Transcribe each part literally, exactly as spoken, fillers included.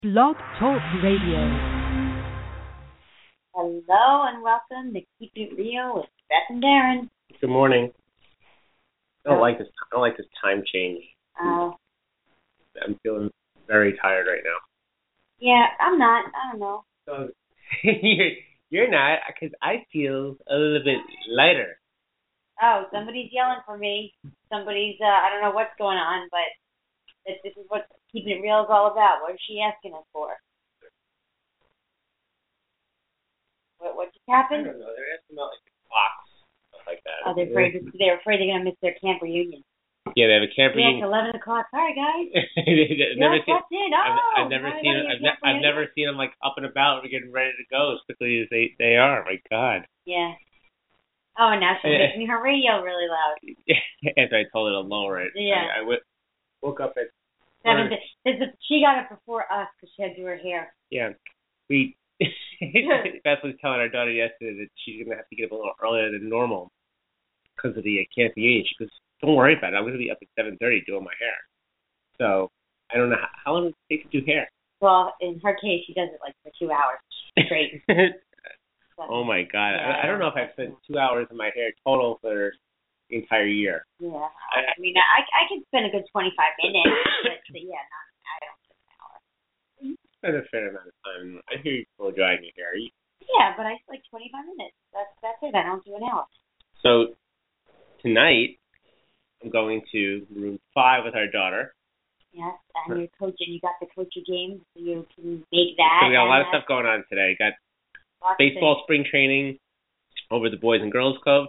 Blog Talk Radio. Hello and welcome to Keep It Real with Beth and Darren. Good morning. I don't Oh. like this. I don't like this time change. Uh, I'm feeling very tired right now. yeah, I'm not. I don't know. So you're, you're not, because I feel a little bit lighter. Oh, somebody's yelling for me. Somebody's, uh, I don't know what's going on, but this, this is what Keeping It Real is all about. What is she asking us for? What, what just I happened? don't know. They're asking about like the clocks, stuff like that. Oh, they're afraid, to, they're afraid they're going to miss their camp reunion. Yeah, they have a camp Yeah, it's reunion. eleven o'clock. Sorry, guys. I've never Yes, seen. that's it. Oh, I've, I've never sorry seen. about your I've, ne- camp I've reunion. never seen them like up and about, getting ready to go as quickly as they, they are. My God. Yeah. Oh, and now she's making her radio really loud. After I told her to lower it. Yeah. I, I w- woke up at. Seven. This is, she got it before us because she had to do her hair. Yeah, we. Beth was telling our daughter yesterday that she's gonna have to get up a little earlier than normal because of the uh, camp reunion. She goes, "Don't worry about it. I'm gonna be up at seven thirty doing my hair." So I don't know how, how long does it take to do hair. Well, in her case, she does it like for two hours straight. So, Oh my God! yeah, I, I don't know if I've spent two hours in my hair total for the entire year. Yeah, I, I mean, I I can spend a good twenty-five minutes, but, but yeah, not I don't spend an hour. Spend a fair amount of time. I hear you blow drying your hair. You- Yeah, but I like twenty-five minutes. That's that's it. I don't do an hour. So tonight I'm going to room five with our daughter. Yes, and you're coaching. You got the coaching game, so you can make that. So we got a lot of and stuff going on today. Got lots of baseball things. spring training over the Boys and Girls Club,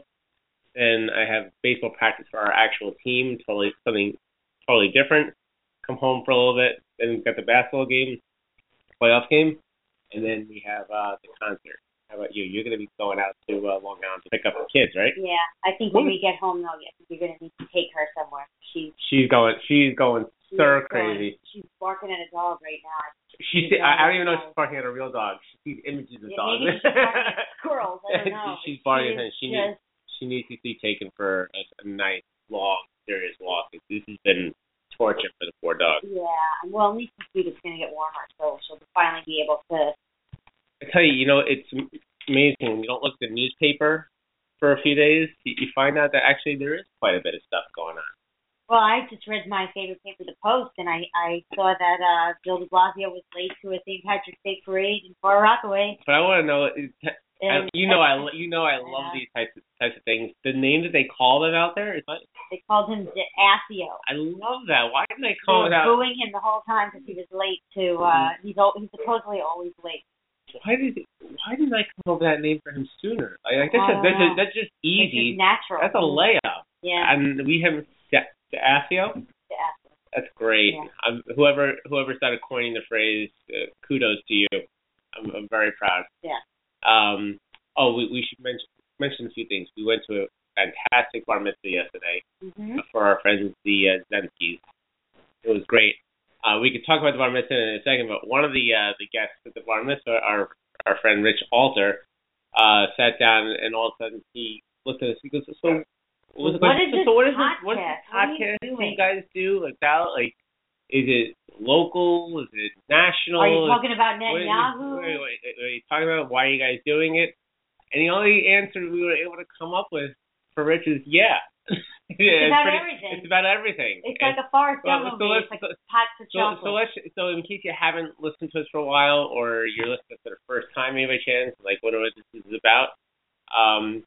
and I have baseball practice for our actual team. Totally something totally different. Come home for a little bit, then we've got the basketball game, playoff game, and then we have uh, the concert. How about you? You're going to be going out to uh, Long Island to pick up the kids, right? Yeah, I think when we get home, though, I think you're gonna need to take her somewhere. She She's going. She's going she's stir going- crazy. She's barking at a dog right now. She. she's I, I don't going even know if wild. she's barking at a real dog. She sees images of Yeah, dogs. maybe she's barking at squirrels. I don't know. she's but barking she at. is She needs. just- She needs to be taken for a, a nice, long, serious walk. This has been torture for the poor dog. Yeah, well, at least this week it's going to get warmer, so she'll finally be able to. I tell you, you know, it's amazing when you don't look at the newspaper for a few days. You, you find out that actually there is quite a bit of stuff going on. Well, I just read my favorite paper, The Post, and I, I saw that uh, Bill de Blasio was late to a Saint Patrick's Day parade in Far Rockaway. But I want to know, is- And, you know, I you know I love Yeah. these types of types of things. The name that they call it out there is like, They called him Asio. I love that. Why didn't they They call were it out? booing him the whole time because he was late to. Uh, he's al- he's supposedly always late. Why did why didn't I come up with that name for him sooner? Like, I guess I don't that's know. just, that's just It's easy. just natural. That's a layup. Yeah. And we have the Asio. The Asio. That's great. Yeah. Um, whoever whoever started coining the phrase, uh, kudos to you. I'm, I'm very proud. Yeah. Um. Oh, we we should mention mention a few things. We went to a fantastic bar mitzvah yesterday Mhm. for our friends the uh, Zemskis. It was great. Uh, we could talk about the bar mitzvah in a second, but one of the uh, the guests at the bar mitzvah, our our friend Rich Alter, uh, sat down and all of a sudden he looked at us. He goes, "So, what, was What so, is this so what is this? What is podcast? this What are you podcast doing? you guys do? Like that? Like, is it local? Is it national? Are you talking about What are you- Netanyahu? wait, wait, wait, are you talking about why are you guys doing it?" And the only answer we were able to come up with for Rich is yeah. yeah It's about pretty- everything. It's about everything. It's And- like a Forrest well, Gump so movie. let's- It's like so- hot for so, chocolate. so let's so in case you haven't listened to us for a while, or you're listening for the first time, maybe by chance, like what this is about. Um,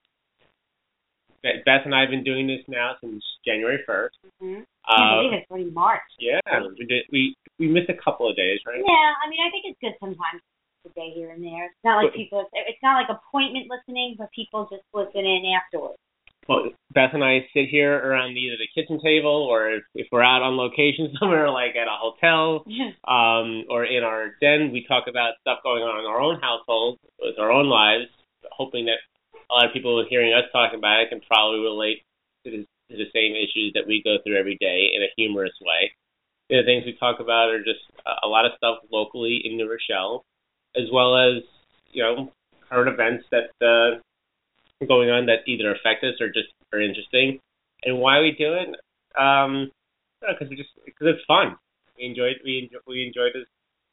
Beth Beth and I have been doing this now since January first. Mm-hmm. I Uh, can't believe it's already March. yeah, we did. We we missed a couple of days, right? Yeah, I mean, I think it's good sometimes a day here and there. It's not like But- people. It's not like appointment listening, but people just listen in afterwards. Well, Beth and I sit here around either the kitchen table, or if, if we're out on location somewhere, like at a hotel, um, or in our den, we talk about stuff going on in our own household, with our own lives, hoping that a lot of people hearing us talking about it can probably relate to the, to the same issues that we go through every day in a humorous way. The other things we talk about are just a, a lot of stuff locally in New Rochelle, as well as, you know, current events that uh, are going on that either affect us or just are interesting. And why we do it? Um, because we just because it's fun. We enjoyed we enjoy, we enjoyed this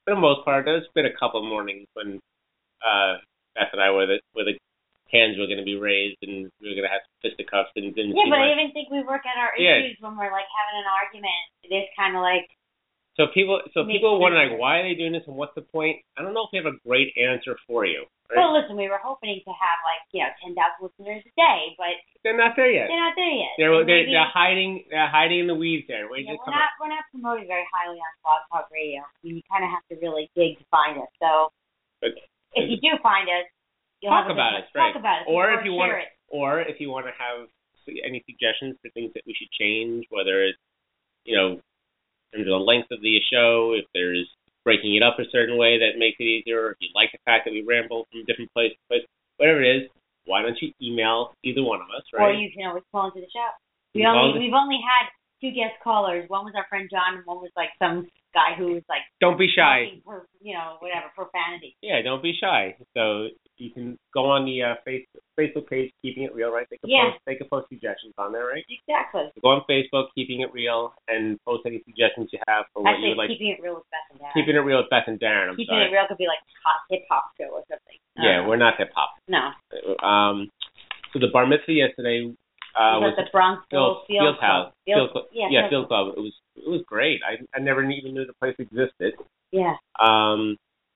for the most part, there's been a couple of mornings when uh, Beth and I were the, where the hands were going to be raised and we were going to have fisticuffs and didn't Yeah, see but much. I even think we work out our Yeah. issues when we're like having an argument. It is kind of like. So people, so Makes people wonder sense. like, why are they doing this and what's the point? I don't know if we have a great answer for you. Right? Well, listen, we were hoping to have like you know ten thousand listeners a day, but They're not there yet. they're not there yet. They're And they're, maybe, they're hiding they're hiding in the weeds there. Wait yeah, till we're come not we're not promoted very highly on Blog Talk Radio. I mean, you kind of have to really dig to find us. So But, if you do find us, you'll talk have a about good it, right? Talk about it, Or or if you want, share it. or if you want to have any suggestions for things that we should change, whether it's you know in terms of the length of the show, if there's breaking it up a certain way that makes it easier, or if you like the fact that we ramble from different place to place, whatever it is, why don't you email either one of us, right? Or you can always call into the show. We You only call we've only had two guest callers. One was our friend John, and one was like some guy who was like Don't be shy. talking per, you know, whatever profanity. Yeah, don't be shy. So you can go on the uh, face, Facebook page, Keeping It Real, right? They can Yeah. post, they can post suggestions on there, right? Exactly. So go on Facebook, Keeping It Real, and post any suggestions you have for what Actually, you would like. keeping it real with Beth and Darren. Keeping It Real with Beth and Darren. I'm Keeping sorry. it real could be like hot hip hop show or something. Yeah, we're not hip hop. No. Um, so the bar mitzvah yesterday uh, was was at the Bronxville Field, Field, Field House. Club. Field, Field, Cl- yeah, yeah, Field Field Club. It was it was great. I I never even knew the place existed. Yeah. Um,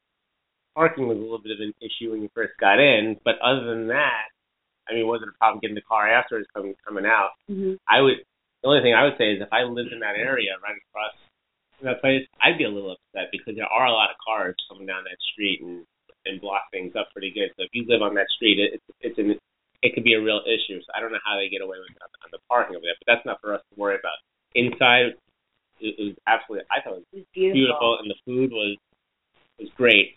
parking was a little bit of an issue when you first got in, but other than that, I mean, it wasn't a problem getting the car afterwards coming coming out. Mm-hmm. I would. The only thing I would say is if I lived in that area right across from that place, I'd be a little upset because there are a lot of cars coming down that street and and block things up pretty good. So if you live on that street, it, it's it's an it could be a real issue. So I don't know how they get away with it on, on the parking over there, but that's not for us to worry about. Inside, it, it was absolutely. I thought it was, It was beautiful. beautiful, and the food was was great.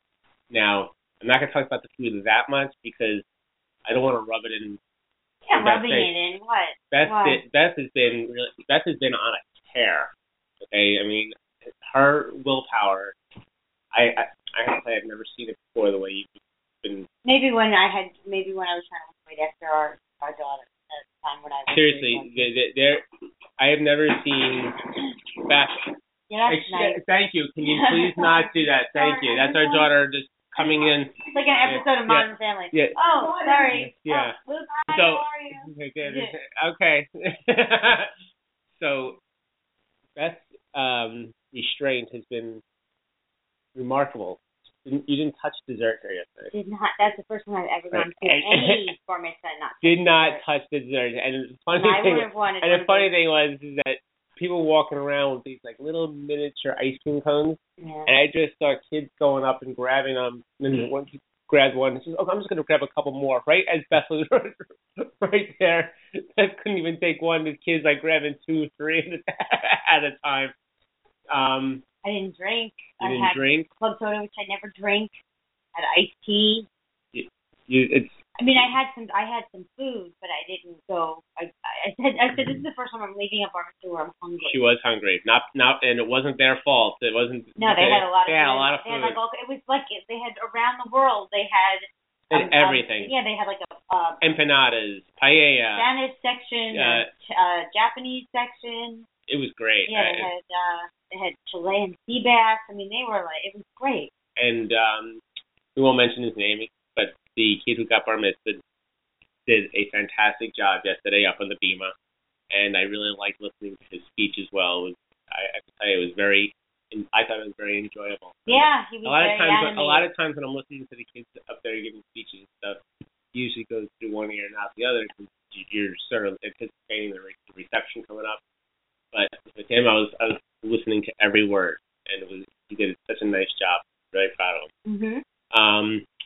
Now I'm not gonna talk about the food that much because I don't want to rub it in. Yeah, Beth rubbing say- it in. What? Beth, Why? did, Beth has been really, Beth has been on a tear. Okay, I mean, her willpower. I I, I have to say I've never seen it before the way you've been. Maybe when I had, maybe when I was trying to wait after our our daughter at the time when I was Seriously, they- they- there. I have never seen Beth. Yeah, that's Ex- nice. Thank you. Can you please not do that? Thank you. That's our daughter just coming in. It's like an episode of Yeah. Modern Family. Yeah. Oh, sorry. Yeah. Oh, Luke, hi, So, how are you? okay. So, Beth's um, restraint has been remarkable. Didn't, you didn't touch dessert here yesterday. Did not. That's the first time I've ever gone to And- any bar mitzvah not. Did touch not dessert. touch the dessert. And the funny And I thing, would have wanted. and one the of funny those. thing was is that people walking around with these like little miniature ice cream cones, Yeah. and I just saw kids going up and grabbing them. And then one kid grabbed one and says, "Oh, I'm just going to grab a couple more." Right as Beth was right there, Beth couldn't even take one. The kids like grabbing two, three at a time. Um, I didn't drink. you I didn't had drink. club soda, which I never drink. Had iced tea. You, it's I mean, I had some. I had some food, but I didn't go. I, I said. I said this is the first time I'm leaving a bar mitzvah where I'm hungry. she was hungry. Not not, and it wasn't their fault. It wasn't. No, they had a lot of They had food. a lot of They had food. like all, it was like they had around the world. They had And um, everything. Um, yeah, they had like a uh, Empanadas, paella. Spanish section, Uh, a ch- uh, Japanese section. It was great. Yeah, they I- had uh, they had Chilean sea bass. I mean, they were like it was great. and um, we won't mention his name, but the kid who got bar mitzvah did a fantastic job yesterday up on the bima, and I really liked listening to his speech as well. It was, I, I have to tell you, it was very. I thought it was very enjoyable. Yeah, he was a lot very of times, animated. a lot of times when I'm listening to the kids up there giving speeches and stuff, it usually goes through one ear and out the other because you're sort of anticipating the, re- the reception coming up. But with him, I was I was listening to every word, and it was he did such a nice job. Very proud of him. Mhm. Um.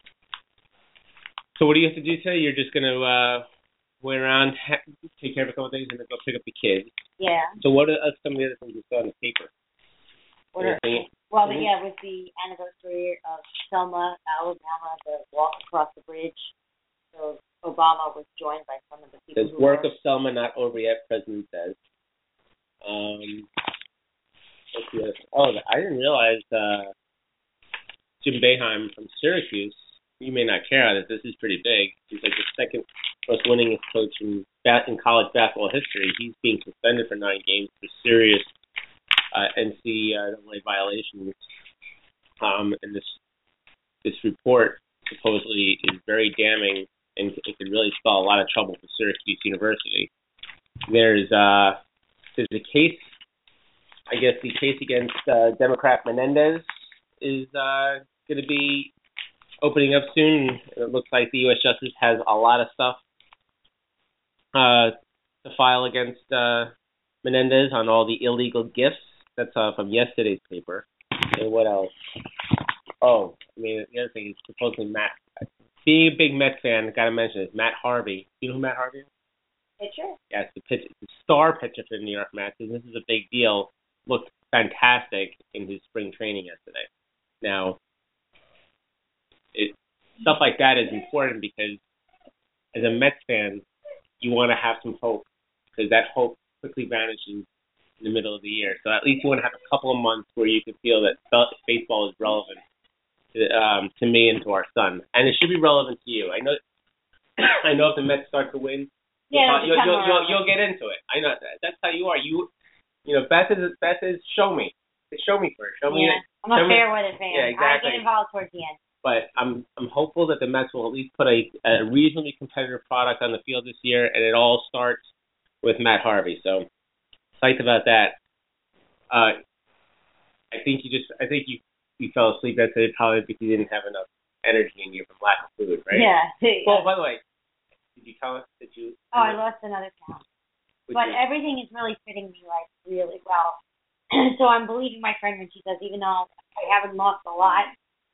So what do you have to do today? You're just gonna uh, wait around, ha- take care of a couple of things, and then go pick up the kids. Yeah. So what are some of the other things you saw in the paper? What are, Anything- well, Mhm. yeah, with the anniversary of Selma, Alabama, the walk across the bridge. So Obama was joined by some of the people Says who work were, of Selma not over yet, President says. Um, what's the other? Oh, I didn't realize uh, Jim Boeheim from Syracuse. You may not care that this is pretty big. He's like the second most winningest coach in bat in college basketball history. He's being suspended for nine games for serious uh, N C double A violations. Um, and this this report supposedly is very damning, and it could really spell a lot of trouble for Syracuse University. There's uh, there's a case, I guess the case against uh, Democrat Menendez is uh, going to be opening up soon. It looks like the U S Justice has a lot of stuff uh, to file against uh, Menendez on all the illegal gifts. That's uh, from yesterday's paper. And what else? Oh, I mean, the other thing is supposedly Matt. Being a big Mets fan, got to mention is Matt Harvey. You know who Matt Harvey is? Pitcher? Yes, the pitcher, the star pitcher for the New York Mets. And this is a big deal. Looked fantastic in his spring training yesterday. Now, it, stuff like that is important because as a Mets fan, you want to have some hope because that hope quickly vanishes in the middle of the year. So at least you want to have a couple of months where you can feel that baseball is relevant to, um, to me and to our son. And it should be relevant to you. I know I know if the Mets start to win, yeah, you'll, you'll, you'll, you'll, you'll get into it. I know that. That's how you are. You you know, Beth is, Beth is show me. Show me first. Show me. Yeah, I'm a fair weather fan. Yeah, exactly. I get involved towards the end. But I'm I'm hopeful that the Mets will at least put a, a reasonably competitive product on the field this year, and it all starts with Matt Harvey. So psyched about that. Uh, I think you just I think you, you fell asleep yesterday probably because you didn't have enough energy in you from lack of food, right? Yeah. Well, by the way, did you tell us that you? Oh, I lost another pound. But you? Everything is really fitting me like really well. So I'm believing my friend when she says, even though I haven't lost a lot,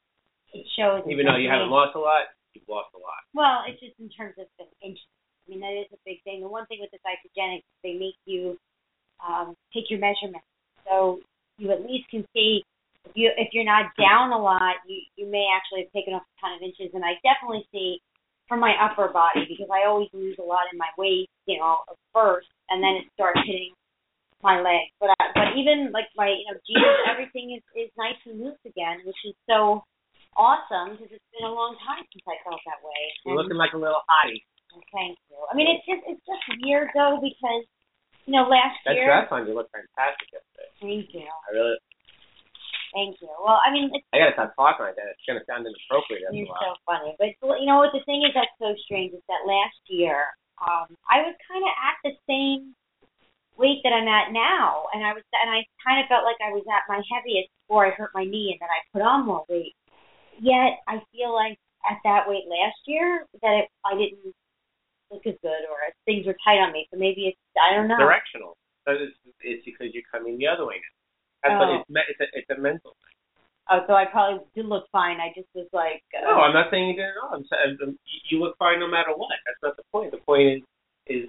it shows. Even though you haven't lost a lot, you've lost a lot. Well, it's just in terms of the inches. I mean, that is a big thing. The one thing with the Cytogenics, they make you um, take your measurements. So you at least can see if, you, if you're not down a lot, you, you may actually have taken off a ton of inches. And I definitely see from my upper body, because I always lose a lot in my waist, you know, first, and then it starts hitting my legs. But I, but even like my, you know, jeans, everything is, is nice and loose again, which is so awesome because it's been a long time since I felt that way. You're looking like a little hottie. Thank you. I mean, it's just it's just weird though because you know last that year. That dress on you looked fantastic yesterday. Thank you. I really. Thank you. Well, I mean, it's, I gotta stop talking like that. It's gonna sound inappropriate. You're so funny, but you know what? The thing is that's so strange is that last year um, I was kind of at the same weight that I'm at now, and I was and I kind of felt like I was at my heaviest before I hurt my knee, and then I put on more weight. Yet I feel like at that weight last year that it, I didn't look as good, or things were tight on me. So maybe it's I don't know. Directional. It's, it's because you're coming the other way now. That's oh. what it's, it's a it's a mental thing. Oh, so I probably did look fine. I just was like. Uh, no, I'm not saying you did at all. I'm saying you look fine no matter what. That's not the point. The point is is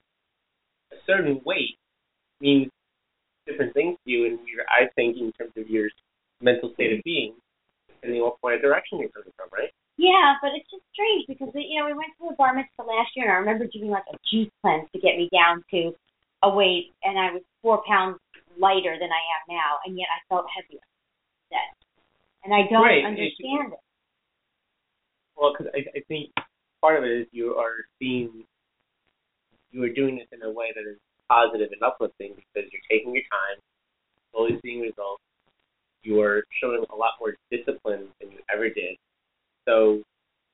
a certain weight means different things to you, and your, I think in terms of your mental state of being, depending on what point of direction you're coming from, right? Yeah, but it's just strange because we, you know we went to a bar mitzvah last year, and I remember doing like a juice cleanse to get me down to a weight, and I was four pounds lighter than I am now, and yet I felt heavier then, and I don't right. understand it. Well, because I, I think part of it is you are seeing, you are doing this in a way that is positive and uplifting because you're taking your time, slowly seeing results. You are showing a lot more discipline than you ever did. So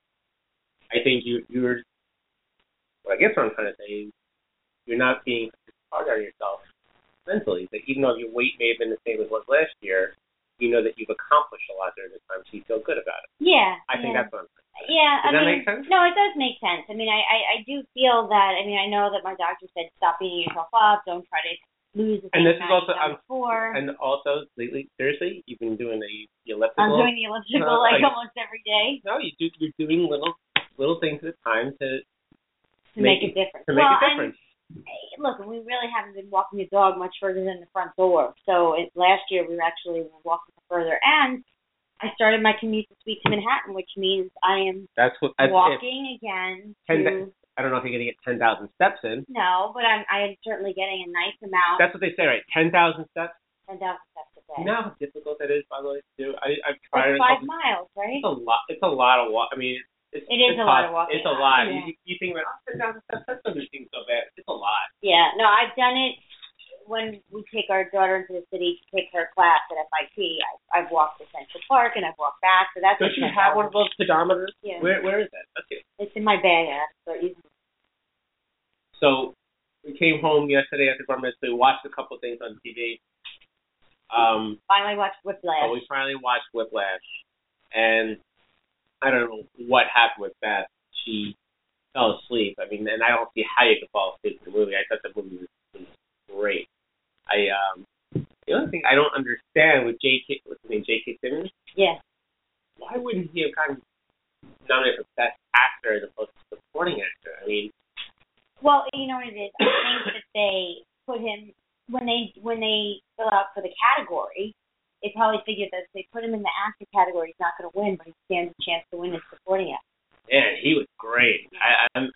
I think you you're well, I guess what I'm trying to say is you're not being hard on yourself mentally. That even though your weight may have been the same as it was last year, you know that you've accomplished a lot during this time, so you feel good about it. Yeah. I think yeah. that's what I'm saying. Yeah, Does I that mean, make sense? No, it does make sense. I mean, I, I, I do feel that. I mean, I know that my doctor said stop beating yourself up. Don't try to lose the and same this is amount also you've done before. And also, lately, seriously, you've been doing the, the elliptical. I'm doing the elliptical uh, like, like almost every day. No, you do. You're doing little little things at a time to to make, make a difference. To make well, a difference. And, hey, look, we really haven't been walking the dog much further than the front door. So it, last year we were actually walking further, and I started my commute this week to Manhattan, which means I am that's what, that's walking it. again. ten, to, I don't know if you're going to get ten thousand steps in. No, but I'm I am certainly getting a nice amount. That's what they say, right? ten thousand steps? ten thousand steps a day. You know how difficult that is, by the way, to do? I, I've tried it's it. five miles, right? It's a lot. It's a lot of walk. I mean, it's, it is it's a lot of walking. It's a lot. Yeah. You, you think about, oh, ten thousand steps, that doesn't seem so bad. It's a lot. Yeah, no, I've done it when we take our daughter into the city to take her class at F I T, I, I've walked to Central Park and I've walked back. So that's. Don't you have one of those pedometers? Yeah. Where Where is that? That's it. It's in my bag. I have to start using it. So we came home yesterday after bar mitzvah. We watched a couple of things on T V. Um, finally watched Whiplash. Oh, we finally watched Whiplash, and I don't know what happened with Beth. She fell asleep. I mean, and I don't see how you could fall asleep in the movie. I thought the movie was, was great. I um, the only thing I don't understand with J K, what's his name, J K Simmons? Yeah. Why wouldn't he have gotten nominated for Best Actor as opposed to Supporting Actor? I mean. Well, you know what it is. I think that they put him when they when they fill out for the category. They probably figured that if they put him in the actor category, he's not going to win, but he stands a chance to win as supporting actor. Yeah, he was great. I I'm,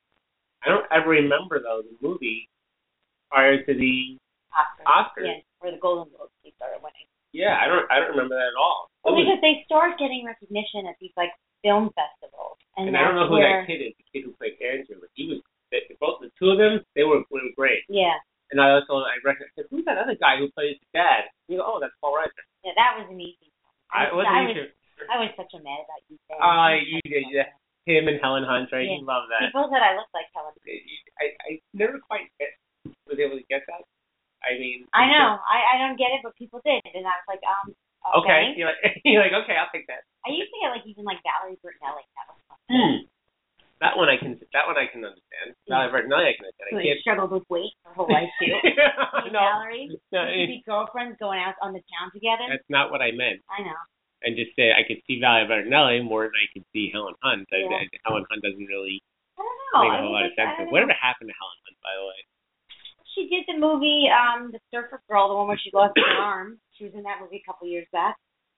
I don't ever remember though the movie prior to the Oscars. Oscars. Yeah, or the Golden Globes he started winning. Yeah, I don't I don't remember that at all. Well, was, because they start getting recognition at these like film festivals, and, and I don't know who where, that kid is. The kid who played Andrew, but he was both the two of them. They were they were great. Yeah. And I also I recognized who's that other guy who plays the dad? You go, oh, that's Paul Reiser. Yeah, that was an easy one. I, I, was, I I was was I was such a mad about you saying. Uh, you did, yeah. Him and Helen Hunt, right? Yeah. You love that. People said I looked like Helen. I I never quite get, was able to get that. I mean. I know. I, I don't get it, but people did, and I was like, um. Okay. Okay. You're like you're like okay, I'll take that. I used to get like even like Valerie Bertinelli. That was fun. Hmm. That one I can that one I can understand. Valerie Bertinelli I can understand. So I she can't. struggled with weight her whole life too. no. Valerie. No, We could be girlfriends going out on the town together. That's not what I meant. I know. And just say I could see Valerie Bertinelli more than I could see Helen Hunt. I, Yeah. I, Helen Hunt doesn't really I don't know. make a I whole mean, lot of like, sense. I don't Whatever know. happened to Helen Hunt, by the way? She did the movie, um, The Surfer Girl, the one where she lost her arm. She was in that movie a couple years back.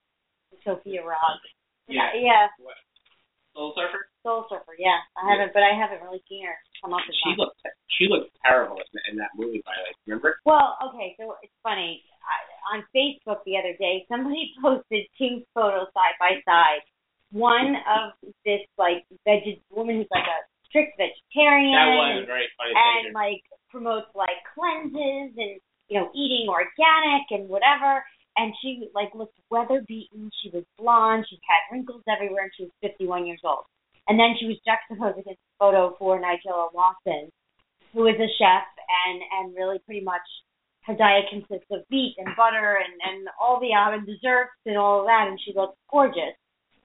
Sophia Robb. Yeah. Yeah. What? Soul Surfer? Soul Surfer, yeah. I haven't, but I haven't really seen her come up with She that. looked she looked terrible in, in that movie, by the way. Remember? Well, okay, so it's funny. I, on Facebook the other day, somebody posted two photos side by side. One of this like veg woman who's like a strict vegetarian. That was a very funny and picture. like promotes like cleanses and you know eating organic and whatever. And she like looked weather beaten. She was blonde. She had wrinkles everywhere, and she was fifty-one years old. And then she was juxtaposed against a photo for Nigella Lawson, who is a chef and and really pretty much her diet consists of meat and butter and and all the um, and desserts and all of that. And she looks gorgeous.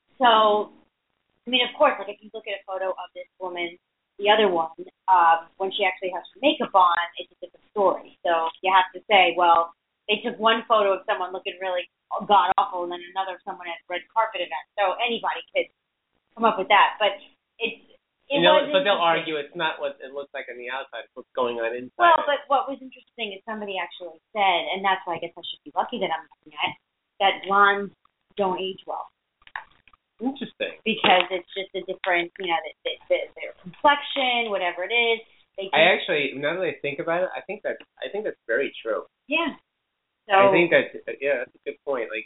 So, I mean, of course, like if you look at a photo of this woman, the other one, um, when she actually has her makeup on, it's a different story. So you have to say, well, they took one photo of someone looking really god awful, and then another of someone at a red carpet event. So anybody could come up with that, but it's it you know, was but they'll interesting. argue it's not what it looks like on the outside; it's what's going on inside. Well, but what was interesting is somebody actually said, and that's why I guess I should be lucky that I'm looking at that blondes don't age well. Interesting. Because it's just a different, you know, the, the, the, their complexion, whatever it is. They just, I actually, now that I think about it, I think that I think that's very true. yeah. So I think that's yeah, that's a good point. Like,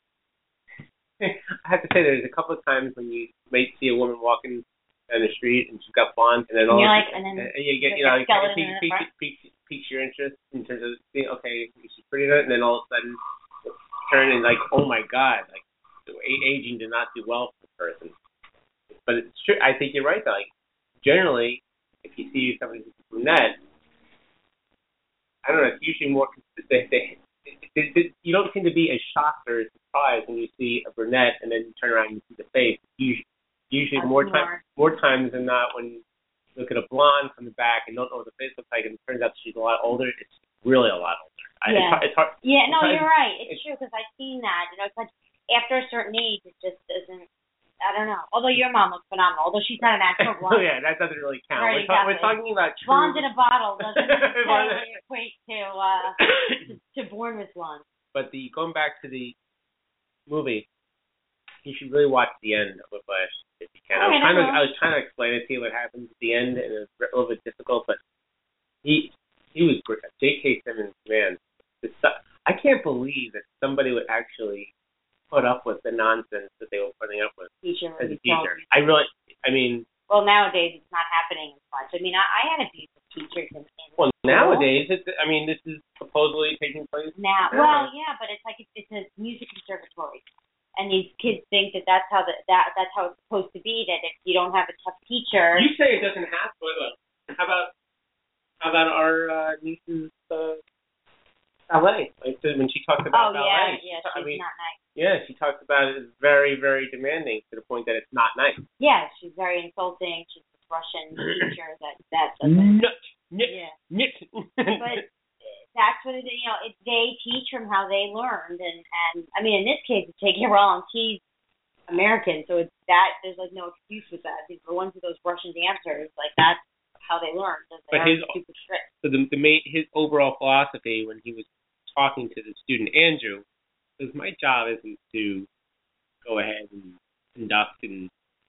I have to say, there's a couple of times when you might see a woman walking down the street and she's got blonde, and then and all you're of- like, and then and you get, like you know, a it skeleton piques, in the piques, front. piques, piques your interest in terms of seeing, okay, she's pretty enough, and then all of a sudden turn and like, oh my god, like aging did not do well for the person. But it's true. I think you're right though. Like generally, if you see somebody who's brunette, I don't know. It's usually more. They, they, they, they, you don't seem to be as shocked or as surprised when you see a brunette and then you turn around and you see the face. Usually, usually That's more more. time, more times than not, when you look at a blonde from the back and don't know what the face looks like, and it turns out she's a lot older. It's really a lot older. I, Yeah. it's, hard, it's hard. Yeah, no, it's hard- you're right. It's, it's- true because I've seen that. You know, it's like after a certain age, it just doesn't. I don't know. Although your mom looks phenomenal, although she's not an actual Oh blonde. yeah, that doesn't really count. Right, we're, ta- we're exactly. talking about true. Blonde in a bottle doesn't Blonde- necessarily equate to uh to, to born with blonde. But the going back to the movie, you should really watch the end of Whiplash if you can. I was Alright, trying to I will. I was trying to explain it to you what happens at the end, and it was a little bit difficult. But he he was great. J K. Simmons, man, it's, I can't believe that somebody would actually put up with the nonsense that they were putting up with Teacher, as a you teacher. don't- I really, I mean, Well, nowadays it's not happening as much. I mean, I, I had abusive teachers in, in well school. nowadays, it's, I mean, this is supposedly taking place now. Yeah. Well, yeah, but it's like it's, it's a music conservatory, and these kids think that that's how the, that that's how it's supposed to be. That if you don't have a tough teacher, You say it doesn't have to. Look, how about how about our uh, niece's uh, ballet? Like when she talked about oh ballet, yeah, yeah, she, she's I mean, not nice. yeah, she talks about it as very, very demanding to the point that it's not nice. Yeah, she's very insulting. She's this Russian teacher that that doesn't. Nut, nut, Yeah. nut. But that's what it is. You know, it, they teach from how they learned, and and I mean, in this case, it's J K Rowling. She's American, so it's that there's like no excuse with that. The ones with those Russian dancers, like that's how they learned. They But are his super strict. so the the main, his overall philosophy when he was talking to the student Andrew was, my job isn't to go ahead and conduct and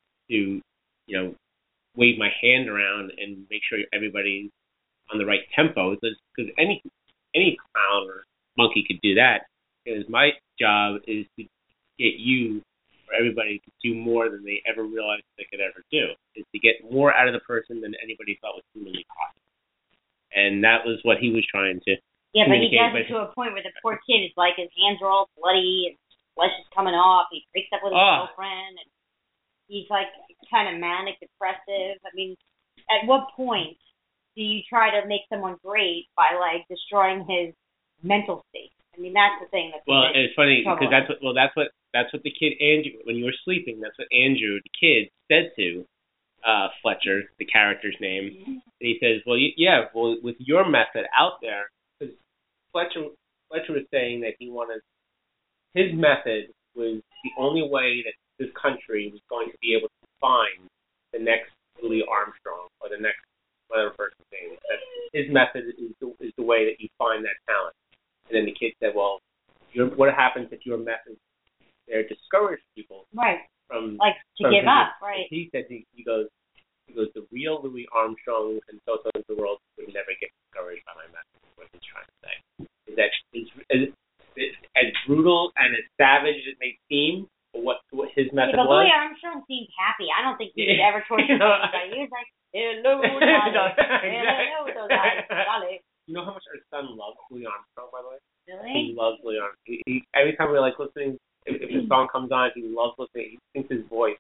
to you know wave my hand around and make sure everybody's on the right tempo, because any any clown or monkey could do that. Because my job is to get you or everybody to do more than they ever realized they could ever do. Is to get more out of the person than anybody thought was humanly possible. And that was what he was trying to Yeah, but he communicate. does it to a point where the poor kid is like his hands are all bloody and flesh is coming off. He breaks up with his Oh. girlfriend, and he's like kind of manic depressive. I mean, at what point do you try to make someone great by like destroying his mental state? I mean, that's the thing that's Well, a bit it's funny because troubling. that's what well that's what that's what the kid Andrew, when you were sleeping, that's what Andrew the kid said to uh, Fletcher, the character's name. Mm-hmm. And he says, well, y- yeah, well, with your method out there, because Fletcher Fletcher was saying that he wanted his method was the only way that this country was going to be able to find the next Louis Armstrong or the next whatever person's name is. That his method is the, is the way that you find that talent. And then the kid said, well, your, what happens if your method there discourage people right, from like to from give his- up, right? He said he, he goes he goes the real Louis Armstrong and so so of the world would never get discouraged by my method. Is what he's trying to say. Is that is, is, is as brutal and as savage as it may seem, what what his Yeah, method but was. Louis Armstrong seemed happy. I don't think he would Yeah. ever torture You know, anybody. He was like, hello, Dolly. Hello, Exactly. Dolly. You know how much our son loves Louis Armstrong, by the way? He Really? loves Louis Armstrong. He, he, every time we like listening, if, if the song comes on, he loves listening. He thinks his voice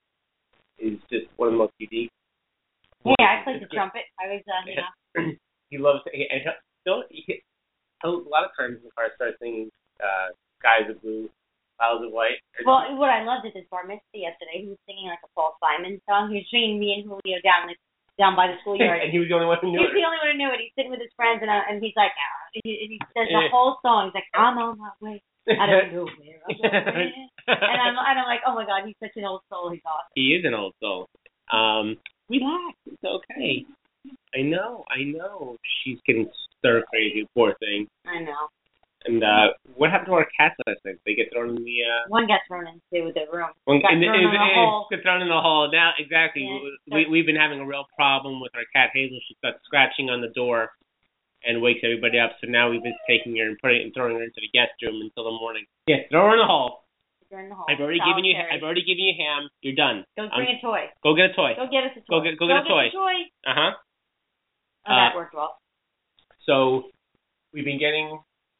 is just one of the most unique. Yeah, I played It's the good. trumpet. I was, uh, you know. He loves it. He, and he'll, he'll, he, a lot of times in the car starts singing uh, Skies of Blue, Clouds of White. Well, what I loved at this bar mitzvah yesterday, he was singing like a Paul Simon song. He was singing me and Julio down the down by the schoolyard. and he was the only one who He knew was it. the only one who knew it. He's sitting with his friends, and uh, and he's like, ah, and he, and he says the Yeah. whole song. He's like, I'm on my way. I don't know where I'm going. And I'm, and I'm like, oh my God, he's such an old soul. He's awesome. He is an old soul. Um, relax. It's okay. I know. I know. She's getting stir crazy. Poor thing. I know. And uh, what happened to our cats last night? They get thrown in the. Uh, One got thrown into the room. One, Got in the, thrown in, in the in- hole. Get thrown in the hole. Now, exactly. Yeah, we, we've been having a real problem with our cat Hazel. She's got scratching on the door and wakes everybody up. So now we've been taking her and putting and throwing her into the guest room until the morning. Yeah, throw her in the hole. Thrown in the hole. I've already given you. Solitary. I've already given you ham. You're done. Go I'm- bring a toy. Go get a toy. Go get us a toy. Go get- go get a toy. Get the toy. Uh huh. Oh, that Uh, worked well. So we've been getting,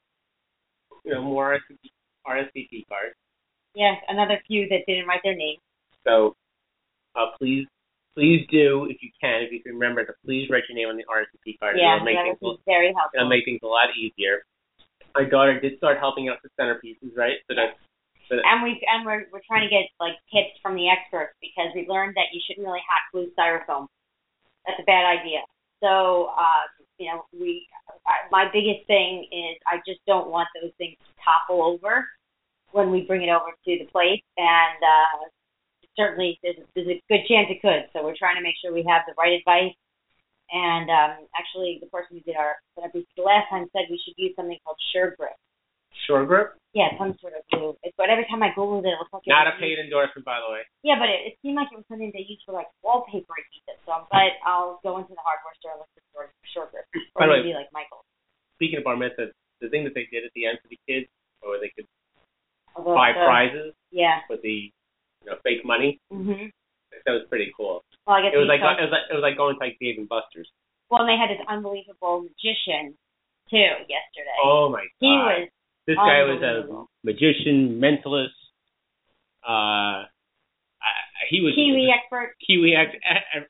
you know, more R S V P cards. Yes, another few that didn't write their name. So uh, please, please do, if you can, if you can remember to please write your name on the R S V P card. Yeah, It'll make that things, would be very helpful. it'll make things a lot easier. My daughter did start helping out with centerpieces, right? So that's, so that, And we and we're we're trying to get like tips from the experts because we've learned that you shouldn't really hot glue styrofoam. That's a bad idea. So uh, you know, we I, my biggest thing is I just don't want those things to topple over when we bring it over to the place, and uh, certainly there's, there's a good chance it could. So we're trying to make sure we have the right advice. And um, actually, the person who did our therapy the last time said we should use something called Sure Grip. Sure Grip? Yeah, some sort of glue. It's, but every time I Googled it, it looked like it Not a was paid endorsement, by the way. Yeah, but it, it seemed like it was something they used for like wallpaper adhesive. So, but I'll go into the hardware store and look for Short Grip, or By the way, maybe like Michael. Speaking of bar mitzvah, the thing that they did at the end for the kids, or they could Although, buy the, prizes Yeah. with the, you know, fake money. Mhm. That was pretty cool. Well, I guess It was these like folks- it was like it was like going to like Dave and Buster's. well, and they had this unbelievable magician too yesterday. Oh my god. He was. This guy was a magician, mentalist. Uh, I, he was Kiwi expert. Kiwi expert.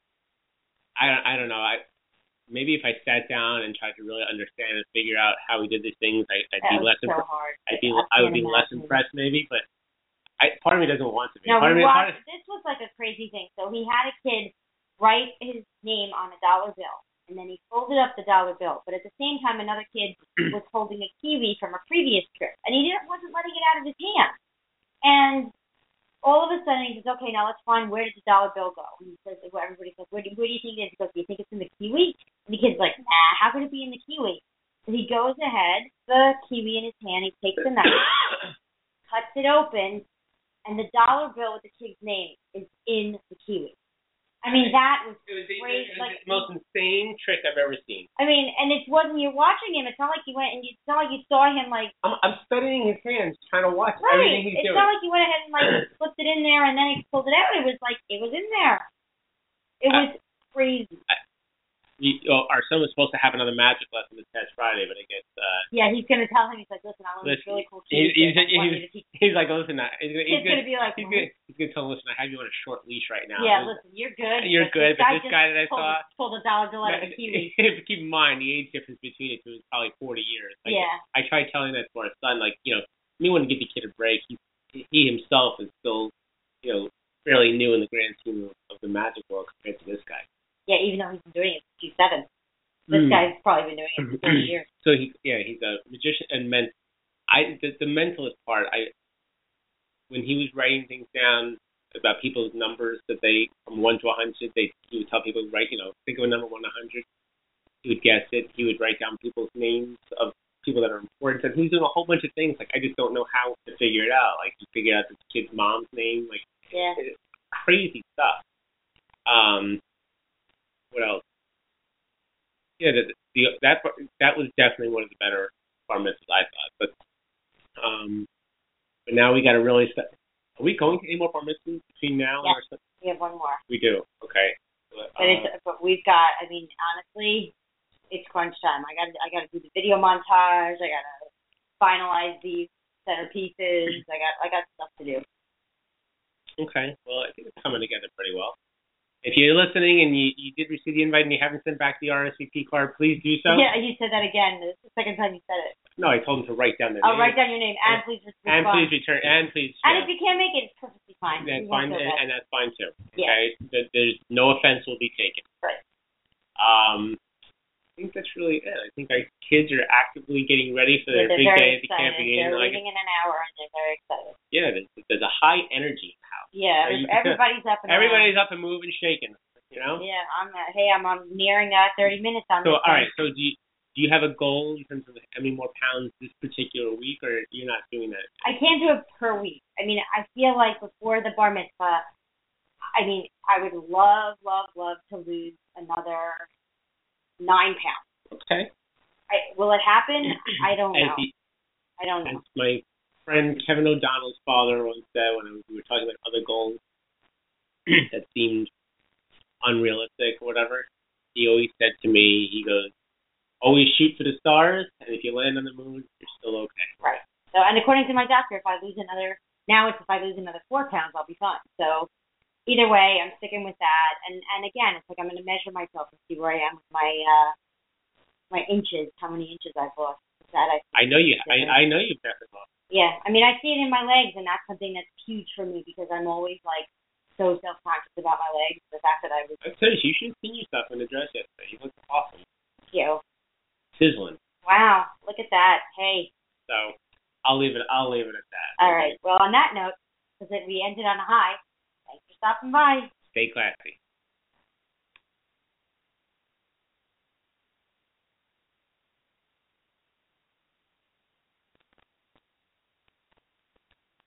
I don't. I don't know. I maybe if I sat down and tried to really understand and figure out how he did these things, I, I'd that be was less. So impre- hard. I'd be. I, I would be less impressed, maybe. But I, part of me doesn't want to be. No, part we of me, watched. part of, This was like a crazy thing. So he had a kid write his name on a dollar bill. And then he folded up the dollar bill. But at the same time, another kid was holding a kiwi from a previous trip. And he didn't, wasn't letting it out of his hand. And all of a sudden, he says, okay, now let's find where did the dollar bill go? And he says, well, everybody says, where do, where do you think it is? He goes, do you think it's in the kiwi? And the kid's like, nah, how could it be in the kiwi? So he goes ahead, the kiwi in his hand, he takes the knife, cuts it open, and the dollar bill with the kid's name is in the kiwi. I mean, that was, it was, crazy. It was like, the most insane trick I've ever seen. I mean, and it wasn't, you're watching him, it's not like you went and you, it's not like you saw him, like... I'm, I'm studying his hands, trying to watch right. everything he's it's doing. It's not like you went ahead and, like, slipped it in there and then he pulled it out. It was like, it was in there. It was uh, crazy. I, you, oh, our son was supposed to have another magic lesson this past Friday, but I guess... Uh, yeah, he's going to tell him, he's like, listen, I learned this really cool he's, he's, he's, he's, he's like, listen, I, he's, he's, he's going to be like... He's going he's to tell him, listen, I have you on a short leash right now. Yeah, listen, you're good. You're but good, this but this guy that I pulled, saw... pulled a dollar bill out of the kiwi. Keep in mind, the age difference between the two is probably forty years. Like, yeah. I tried telling that to our son, like, you know, me want to give the kid a break. He, he himself is still, you know, fairly new in the grand scheme of, of the magic world compared to this guy. Yeah, even though he's been doing it since he's seven. This mm. guy's probably been doing it for forty years. So he, yeah, he's a magician and ment. I the, the mentalist part. I when he was writing things down about people's numbers that they from one to a hundred, they he would tell people write, you know, think of a number one to a hundred. He would guess it. He would write down people's names of people that are important. And he's doing a whole bunch of things. Like I just don't know how to figure it out. Like he figured out the kid's mom's name. Like yeah, crazy stuff. Um, what else? Yeah, the, the, that that was definitely one of the better bar mitzvahs I thought. But um, but now we got to really start. Are we going to any more bar mitzvahs between now yeah, and our? We have one more. We do. Okay. But uh, it's but we've got. I mean, honestly, it's crunch time. I got I got to do the video montage. I got to finalize these centerpieces. I got I got stuff to do. Okay. Well, I think it's coming together pretty well. If you're listening and you, you did receive the invite and you haven't sent back the R S V P card, please do so. Yeah, you said that again. This is the second time you said it. No, I told him to write down their I'll name. write down your name and, and please respond. And please return. And please. And yeah. if you can't make it, it's perfectly fine. That's fine, and, and that's fine too. Yeah. Okay. There's no offense will be taken. Right. Um, I think that's really it. I think our kids are actively getting ready for their yeah, big day at the excited. camp again. They're like, leaving in an hour and they're very excited. Yeah, there's, there's a high energy in the house. Yeah, you, everybody's up and everybody's around. up and moving, shaking. You know? Yeah, I'm. Uh, hey, I'm, I'm nearing uh, thirty minutes on so, this. So, all right. So, do you do you have a goal in terms of how many more pounds this particular week, or you're not doing that? I can't do it per week. I mean, I feel like before the bar mitzvah, I mean, I would love, love, love to lose another nine pounds. Okay. I, will it happen? I don't know. The, I don't know. As my friend Kevin O'Donnell's father once said when we were talking about other goals that seemed unrealistic or whatever, he always said to me, he goes, always shoot for the stars, and if you land on the moon, you're still okay. Right. So, and according to my doctor, if I lose another, now it's if I lose another four pounds, I'll be fine. So, either way, I'm sticking with that. And and again, it's like I'm going to measure myself and see where I am with my uh, my inches, how many inches I've lost. That I, I know you. I I know you've definitely lost. Yeah, I mean, I see it in my legs, and that's something that's huge for me because I'm always like so self-conscious about my legs. The fact that I was. I tell you, you should have seen yourself in the dress yesterday. You look awesome. Thank you. Sizzling. Wow, look at that. Hey. So, I'll leave it. I'll leave it at that. All right. Well, on that note, because we ended on a high. Thanks for stopping by. Stay classy.